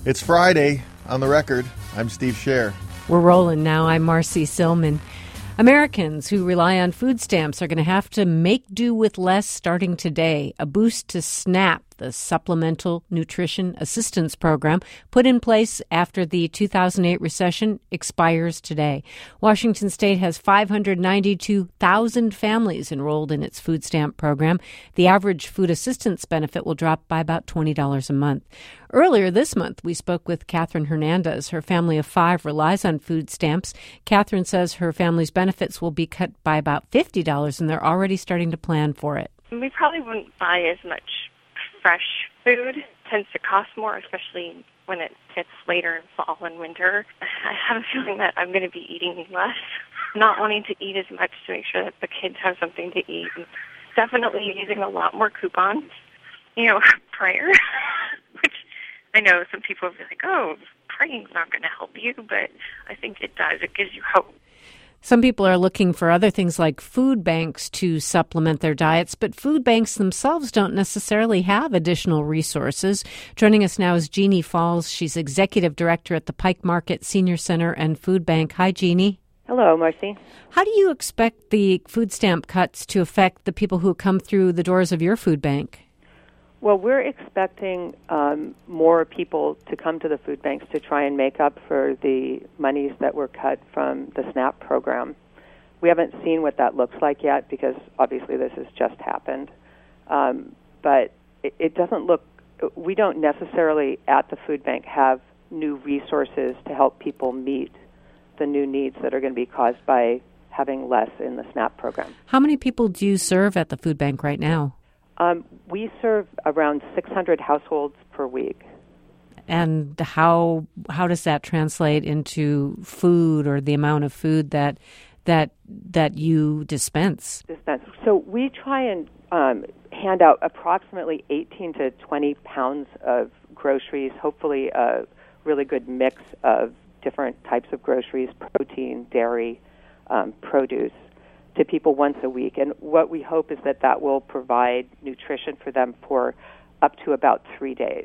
It's Friday. On the record, I'm Steve Scher. We're rolling now. I'm Marcy Silman. Americans who rely on food stamps are going to have to make do with less starting today. A boost to SNAP, the Supplemental Nutrition Assistance Program, put in place after the 2008 recession, expires today. Washington State has 592,000 families enrolled in its food stamp program. The average food assistance benefit will drop by about $20 a month. Earlier this month, we spoke with Catherine Hernandez. Her family of 5 relies on food stamps. Catherine says her family's benefits will be cut by about $50, and they're already starting to plan for it. We probably wouldn't buy as much fresh food. It tends to cost more, especially when it gets later in fall and winter. I have a feeling that I'm going to be eating less, not wanting to eat as much to make sure that the kids have something to eat. And definitely using a lot more coupons, prayer, which I know some people will be like, oh, praying's not going to help you, but I think it does. It gives you hope. Some people are looking for other things like food banks to supplement their diets, but food banks themselves don't necessarily have additional resources. Joining us now is Jeannie Falls. She's executive director at the Pike Market Senior Center and Food Bank. Hi, Jeannie. Hello, Marcy. How do you expect the food stamp cuts to affect the people who come through the doors of your food bank? Well, we're expecting more people to come to the food banks to try and make up for the monies that were cut from the SNAP program. We haven't seen what that looks like yet because obviously this has just happened. But it doesn't look, we don't necessarily at the food bank have new resources to help people meet the new needs that are going to be caused by having less in the SNAP program. How many people do you serve at the food bank right now? We serve around 600 households per week. And how does that translate into food or the amount of food that you dispense? So we try and hand out approximately 18 to 20 pounds of groceries, hopefully a really good mix of different types of groceries, protein, dairy, produce, to people once a week. And what we hope is that will provide nutrition for them for up to about 3 days.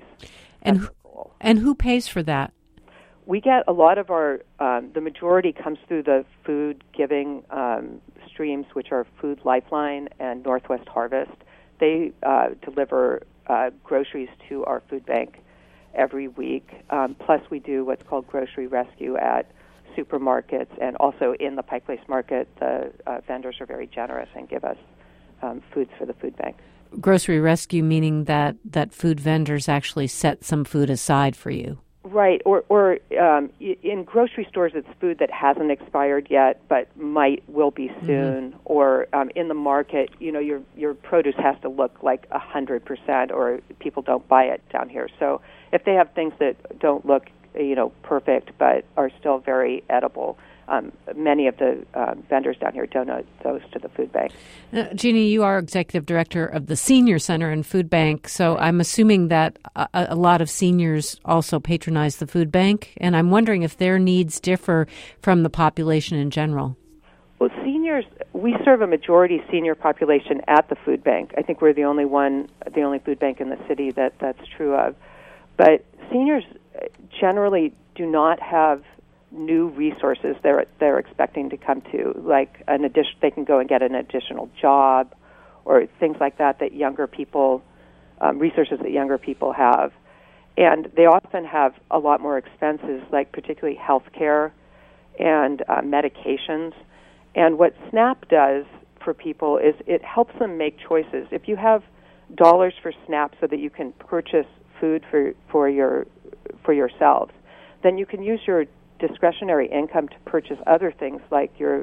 And who pays for that? We get a lot of our, the majority comes through the food giving streams, which are Food Lifeline and Northwest Harvest. They deliver groceries to our food bank every week. Plus we do what's called grocery rescue at supermarkets, and also in the Pike Place Market, the vendors are very generous and give us foods for the food bank. Grocery rescue meaning that food vendors actually set some food aside for you. Right, or in grocery stores it's food that hasn't expired yet but will be soon, or in the market, your produce has to look like 100% or people don't buy it down here. So if they have things that don't look perfect, but are still very edible. Many of the vendors down here donate those to the food bank. Jeannie, you are executive director of the Senior Center and Food Bank, so I'm assuming that a lot of seniors also patronize the food bank, and I'm wondering if their needs differ from the population in general. Well, seniors, we serve a majority senior population at the food bank. I think we're the only food bank in the city that's true of. But seniors generally do not have new resources they're expecting to come to, like they can go and get an additional job or things like that younger people, resources that younger people have. And they often have a lot more expenses, like particularly health care and medications. And what SNAP does for people is it helps them make choices. If you have dollars for SNAP so that you can purchase food for yourselves, then you can use your discretionary income to purchase other things like your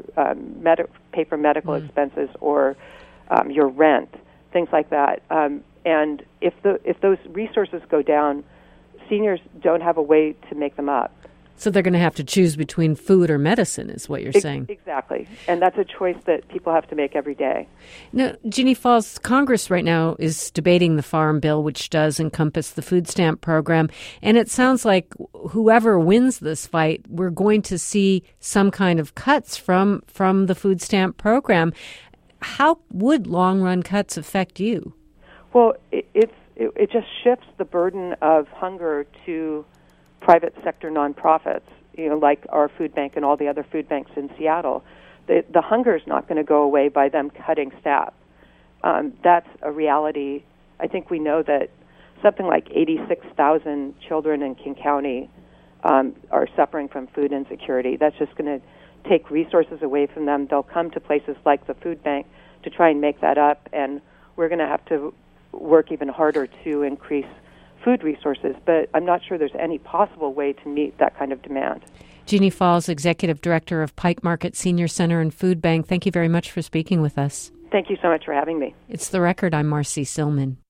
pay for medical expenses or your rent, things like that. And if those resources go down, seniors don't have a way to make them up. So they're going to have to choose between food or medicine, is what you're saying. Exactly. And that's a choice that people have to make every day. Now, Jeannie Falls, Congress right now is debating the Farm Bill, which does encompass the food stamp program. And it sounds like whoever wins this fight, we're going to see some kind of cuts from the food stamp program. How would long-run cuts affect you? Well, it just shifts the burden of hunger to private sector nonprofits, like our food bank and all the other food banks in Seattle. The hunger is not going to go away by them cutting staff. That's a reality. I think we know that something like 86,000 children in King County are suffering from food insecurity. That's just going to take resources away from them. They'll come to places like the food bank to try and make that up, and we're going to have to work even harder to increase food resources. But I'm not sure there's any possible way to meet that kind of demand. Jeannie Falls, Executive Director of Pike Market Senior Center and Food Bank, thank you very much for speaking with us. Thank you so much for having me. It's The Record. I'm Marcy Silman.